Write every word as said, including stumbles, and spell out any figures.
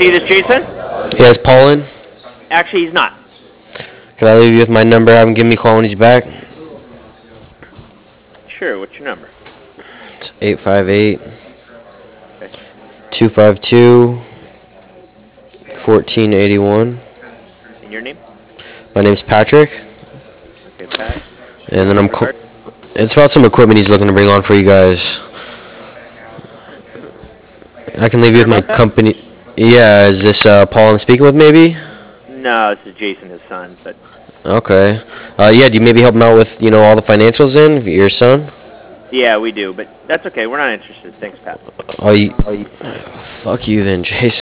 see this Jason? Yes, Paul in? Actually, he's not. Can I leave you with my number? Have him give me a call when he's back. Sure, what's your number? It's eight five eight, Okay. two five two, one four eight one. And your name? My name's Patrick. Okay, Pat. And then I'm... Co- it's about some equipment he's looking to bring on for you guys. I can leave you with my company... Yeah, is this uh, Paul I'm speaking with, maybe? No, this is Jason, his son, but... Okay. Uh, yeah, do you maybe help him out with, you know, all the financials in, your son? Yeah, we do, but that's okay. We're not interested. Thanks, Pat. Oh, you... Oh, you fuck you then, Jason.